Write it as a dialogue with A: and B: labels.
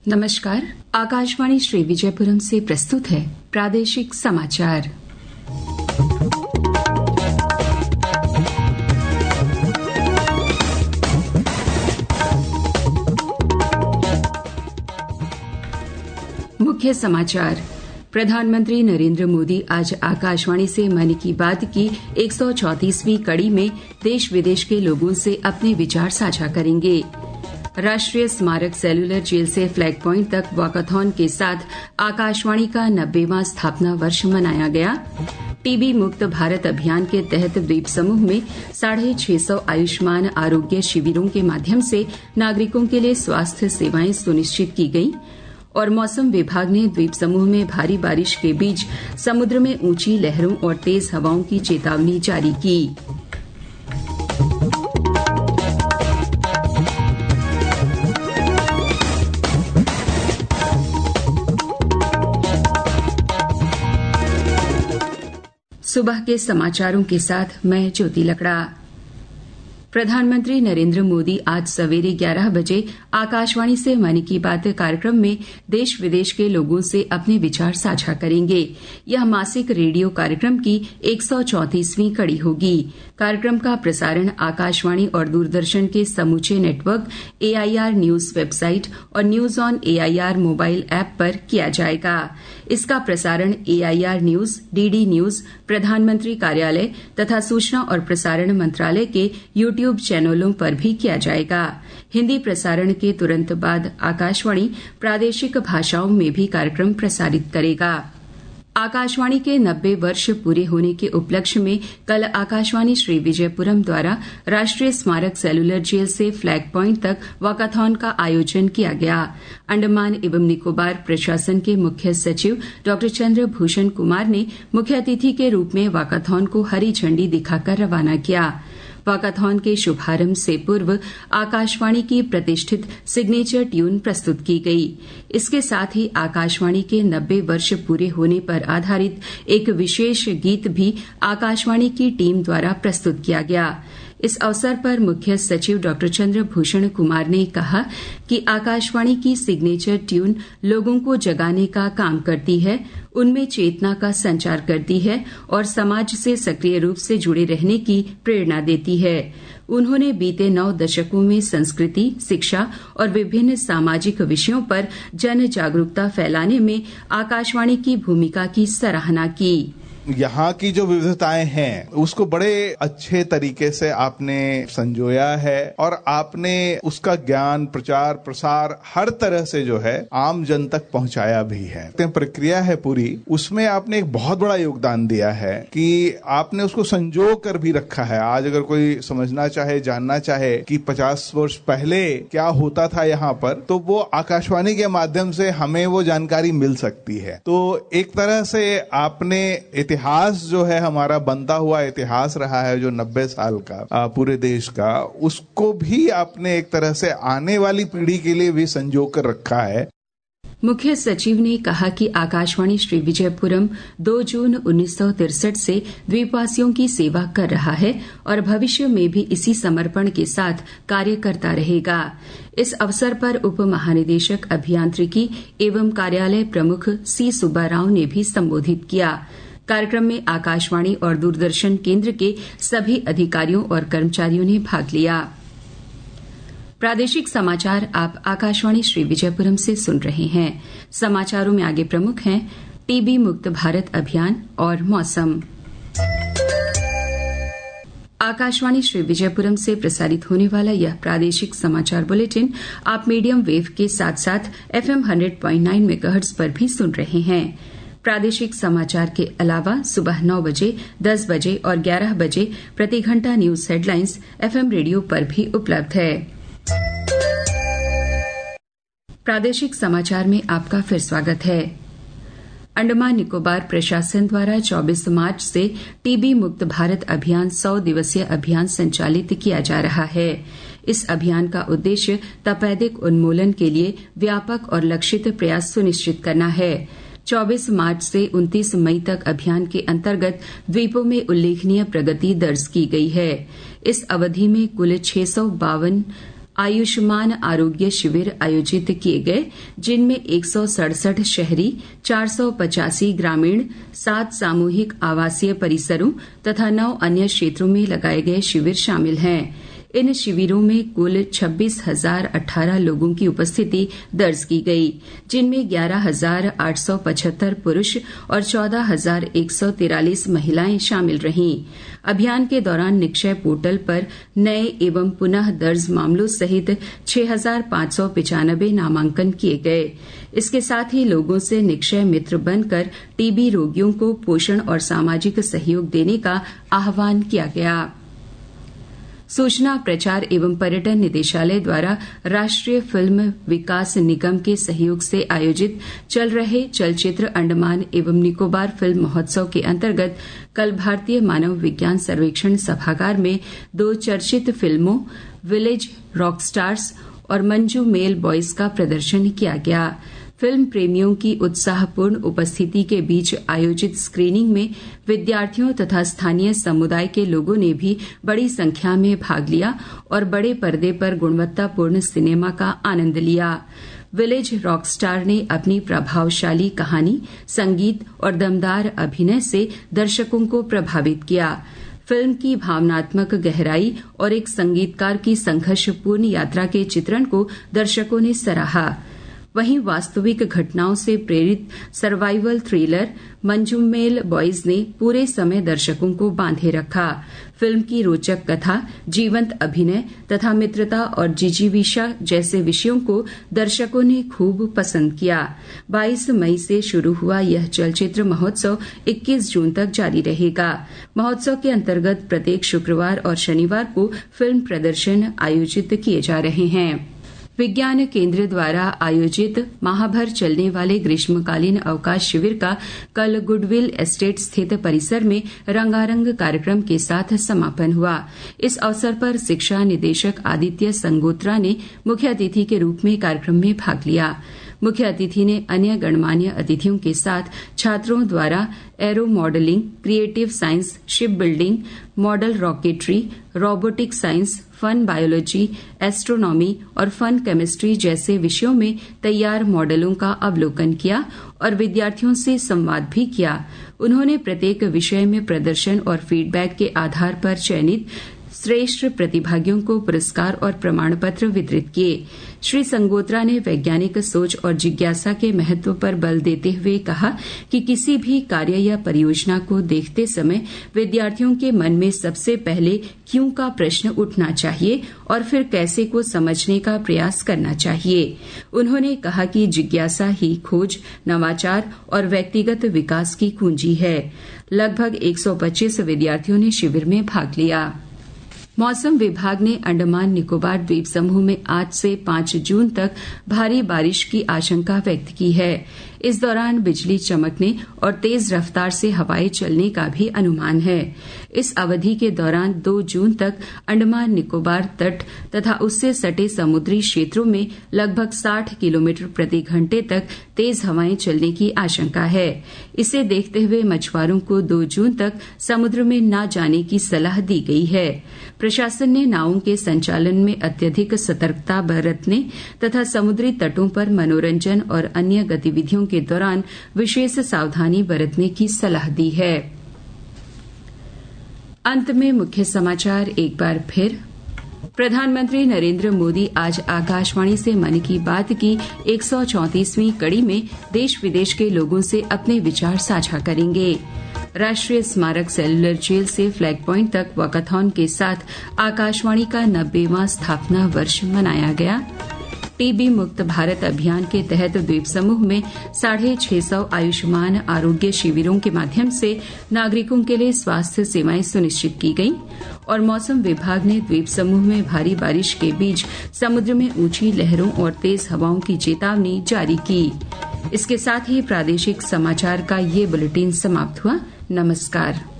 A: नमस्कार। आकाशवाणी श्री विजयपुरम से प्रस्तुत है प्रादेशिक समाचार। मुख्य समाचार। प्रधानमंत्री नरेंद्र मोदी आज आकाशवाणी से मन की बात की 134वीं कड़ी में देश विदेश के लोगों से अपने विचार साझा करेंगे। राष्ट्रीय स्मारक सेलुलर जेल से फ्लैग पॉइंट तक वॉकाथॉन के साथ आकाशवाणी का 90वां स्थापना वर्ष मनाया गया। टीबी मुक्त भारत अभियान के तहत द्वीप समूह में 650 आयुष्मान आरोग्य शिविरों के माध्यम से नागरिकों के लिए स्वास्थ्य सेवाएं सुनिश्चित की गईं। और मौसम विभाग ने द्वीप समूह में भारी बारिश के बीच समुद्र में ऊंची लहरों और तेज हवाओं की चेतावनी जारी की। सुबह के समाचारों के साथ मैं ज्योति लकड़ा। प्रधानमंत्री नरेंद्र मोदी आज सवेरे 11 बजे आकाशवाणी से मन की बात कार्यक्रम में देश विदेश के लोगों से अपने विचार साझा करेंगे। यह मासिक रेडियो कार्यक्रम की 134वीं कड़ी होगी। कार्यक्रम का प्रसारण आकाशवाणी और दूरदर्शन के समूचे नेटवर्क, AIR न्यूज वेबसाइट और news on AIR mobile app पर किया जाएगा। इसका प्रसारण AIR न्यूज, DD न्यूज, प्रधानमंत्री कार्यालय तथा सूचना और प्रसारण मंत्रालय के YouTube चैनलों पर भी किया जाएगा। हिंदी प्रसारण के तुरंत बाद आकाशवाणी प्रादेशिक भाषाओं में भी कार्यक्रम प्रसारित करेगा। आकाशवाणी के 90 वर्ष पूरे होने के उपलक्ष्य में कल आकाशवाणी श्री विजयपुरम द्वारा राष्ट्रीय स्मारक सेलुलर जेल से फ्लैग पॉइंट तक वॉकाथॉन का आयोजन किया गया। अंडमान एवं निकोबार प्रशासन के मुख्य सचिव डॉ चंद्रभूषण कुमार ने मुख्य अतिथि के रूप में वॉकाथॉन को हरी झंडी दिखाकर रवाना किया। वॉकाथॉन के शुभारंभ से पूर्व आकाशवाणी की प्रतिष्ठित सिग्नेचर ट्यून प्रस्तुत की गई। इसके साथ ही आकाशवाणी के 90 वर्ष पूरे होने पर आधारित एक विशेष गीत भी आकाशवाणी की टीम द्वारा प्रस्तुत किया गया। इस अवसर पर मुख्य सचिव डॉ चंद्रभूषण कुमार ने कहा कि आकाशवाणी की सिग्नेचर ट्यून लोगों को जगाने का काम करती है, उनमें चेतना का संचार करती है और समाज से सक्रिय रूप से जुड़े रहने की प्रेरणा देती है। उन्होंने बीते 9 दशकों में संस्कृति, शिक्षा और विभिन्न सामाजिक विषयों पर जन जागरूकता फैलाने में आकाशवाणी की भूमिका की सराहना की।
B: यहाँ की जो विविधताएं हैं उसको बड़े अच्छे तरीके से आपने संजोया है और आपने उसका ज्ञान, प्रचार, प्रसार हर तरह से जो है आम जन तक पहुंचाया भी है। प्रक्रिया है पूरी, उसमें आपने एक बहुत बड़ा योगदान दिया है कि आपने उसको संजो कर भी रखा है। आज अगर कोई समझना चाहे, जानना चाहे कि 50 वर्ष पहले क्या होता था यहाँ पर, तो वो आकाशवाणी के माध्यम से हमें वो जानकारी मिल सकती है। तो एक तरह से आपने इतिहास जो है हमारा बनता हुआ इतिहास रहा है जो 90 साल का पूरे देश का, उसको भी आपने एक तरह से आने वाली पीढ़ी के लिए भी संजो कर रखा है।
A: मुख्य सचिव ने कहा कि आकाशवाणी श्री विजयपुरम 2 जून 1963 से द्वीपवासियों की सेवा कर रहा है और भविष्य में भी इसी समर्पण के साथ कार्य करता रहेगा। इस अवसर पर उप महानिदेशक अभियांत्रिकी एवं कार्यालय प्रमुख C सुब्बाराव ने भी संबोधित किया। कार्यक्रम में आकाशवाणी और दूरदर्शन केंद्र के सभी अधिकारियों और कर्मचारियों ने भाग लिया। प्रादेशिक समाचार आप आकाशवाणी श्री विजयपुरम से सुन रहे हैं। समाचारों में आगे प्रमुख हैं टीबी मुक्त भारत अभियान और मौसम। आकाशवाणी श्री विजयपुरम से प्रसारित होने वाला यह प्रादेशिक समाचार बुलेटिन आप मीडियम वेव के साथ साथ FM 100.9 मेगाहर्ट्ज पर भी सुन रहे हैं। प्रादेशिक समाचार के अलावा सुबह 9 बजे, 10 बजे और 11 बजे प्रति घंटा न्यूज हेडलाइंस FM रेडियो पर भी उपलब्ध है। प्रादेशिक समाचार में आपका फिर स्वागत है। अंडमान निकोबार प्रशासन द्वारा 24 मार्च से टीबी मुक्त भारत अभियान 100 दिवसीय अभियान संचालित किया जा रहा है। इस अभियान का उद्देश्य तपेदिक उन्मूलन के लिए व्यापक और लक्षित प्रयास सुनिश्चित करना है। 24 मार्च से 29 मई तक अभियान के अंतर्गत द्वीपों में उल्लेखनीय प्रगति दर्ज की गई है। इस अवधि में कुल 652 आयुष्मान आरोग्य शिविर आयोजित किए गए, जिनमें 167 शहरी, 485 ग्रामीण, 7 सामूहिक आवासीय परिसरों तथा 9 अन्य क्षेत्रों में लगाए गए शिविर शामिल हैं। इन शिविरों में कुल 26,018 लोगों की उपस्थिति दर्ज की गई, जिनमें 11,875 पुरुष और 14,143 महिलाएं शामिल रहीं। अभियान के दौरान निक्षय पोर्टल पर नए एवं पुनः दर्ज मामलों सहित 6,595 नामांकन किए गए। इसके साथ ही लोगों से निक्षय मित्र बनकर टीबी रोगियों को पोषण और सामाजिक सहयोग देने का आह्वान किया गया। सूचना, प्रचार एवं पर्यटन निदेशालय द्वारा राष्ट्रीय फिल्म विकास निगम के सहयोग से आयोजित चल रहे चलचित्र अंडमान एवं निकोबार फिल्म महोत्सव के अंतर्गत कल भारतीय मानव विज्ञान सर्वेक्षण सभागार में 2 चर्चित फिल्मों विलेज रॉकस्टार्स और मंजू मेल बॉयज का प्रदर्शन किया गया। फिल्म प्रेमियों की उत्साहपूर्ण उपस्थिति के बीच आयोजित स्क्रीनिंग में विद्यार्थियों तथा स्थानीय समुदाय के लोगों ने भी बड़ी संख्या में भाग लिया और बड़े पर्दे पर गुणवत्तापूर्ण सिनेमा का आनंद लिया। विलेज रॉकस्टार ने अपनी प्रभावशाली कहानी, संगीत और दमदार अभिनय से दर्शकों को प्रभावित किया। फिल्म की भावनात्मक गहराई और एक संगीतकार की संघर्षपूर्ण यात्रा के चित्रण को दर्शकों ने सराहा। वहीं वास्तविक घटनाओं से प्रेरित सर्वाइवल थ्रिलर मंजूमेल बॉयज ने पूरे समय दर्शकों को बांधे रखा। फिल्म की रोचक कथा, जीवंत अभिनय तथा मित्रता और जिजीविषा जैसे विषयों को दर्शकों ने खूब पसंद किया। 22 मई से शुरू हुआ यह चलचित्र महोत्सव 21 जून तक जारी रहेगा। महोत्सव के अंतर्गत प्रत्येक शुक्रवार और शनिवार को फिल्म प्रदर्शन आयोजित किए जा रहे हैं। विज्ञान केंद्र द्वारा आयोजित माह भर चलने वाले ग्रीष्मकालीन अवकाश शिविर का कल गुडविल एस्टेट स्थित परिसर में रंगारंग कार्यक्रम के साथ समापन हुआ। इस अवसर पर शिक्षा निदेशक आदित्य संगोत्रा ने मुख्य अतिथि के रूप में कार्यक्रम में भाग लिया। मुख्य अतिथि ने अन्य गणमान्य अतिथियों के साथ छात्रों द्वारा aero modelling, creative science, ship building, model rocketry, robotic science, fun biology, astronomy और फन केमिस्ट्री जैसे विषयों में तैयार मॉडलों का अवलोकन किया और विद्यार्थियों से संवाद भी किया। उन्होंने प्रत्येक विषय में प्रदर्शन और फीडबैक के आधार पर चयनित श्रेष्ठ प्रतिभागियों को पुरस्कार और प्रमाण पत्र वितरित किए। श्री संगोत्रा ने वैज्ञानिक सोच और जिज्ञासा के महत्व पर बल देते हुए कहा कि किसी भी कार्य या परियोजना को देखते समय विद्यार्थियों के मन में सबसे पहले क्यों का प्रश्न उठना चाहिए और फिर कैसे को समझने का प्रयास करना चाहिए। उन्होंने कहा कि जिज्ञासा ही खोज, नवाचार और व्यक्तिगत विकास की कुंजी है। लगभग 125 विद्यार्थियों ने शिविर में भाग लिया। मौसम विभाग ने अंडमान निकोबार द्वीप समूह में आज से 5 जून तक भारी बारिश की आशंका व्यक्त की है। इस दौरान बिजली चमकने और तेज रफ्तार से हवाएं चलने का भी अनुमान है। इस अवधि के दौरान 2 जून तक अंडमान निकोबार तट तथा उससे सटे समुद्री क्षेत्रों में लगभग 60 किलोमीटर प्रति घंटे तक तेज हवाएं चलने की आशंका है। इसे देखते हुए मछुआरों को 2 जून तक समुद्र में न जाने की सलाह दी गई है। प्रशासन ने नावों के संचालन में अत्यधिक सतर्कता बरतने तथा समुद्री तटों पर मनोरंजन और अन्य गतिविधियों के दौरान विशेष सावधानी बरतने की सलाह दी है। अंत में मुख्य समाचार एक बार फिर। प्रधानमंत्री नरेंद्र मोदी आज आकाशवाणी से मन की बात की 134वीं कड़ी में देश विदेश के लोगों से अपने विचार साझा करेंगे। राष्ट्रीय स्मारक सेलुलर जेल से फ्लैग पॉइंट तक वॉकाथॉन के साथ आकाशवाणी का 90वां स्थापना वर्ष मनाया गया। टीबी मुक्त भारत अभियान के तहत द्वीप समूह में 650 आयुष्मान आरोग्य शिविरों के माध्यम से नागरिकों के लिए स्वास्थ्य सेवाएं सुनिश्चित की गईं। और मौसम विभाग ने द्वीप समूह में भारी बारिश के बीच समुद्र में ऊंची लहरों और तेज हवाओं की चेतावनी जारी की। इसके साथ ही प्रादेशिक समाचार का ये बुलेटिन समाप्त हुआ। नमस्कार।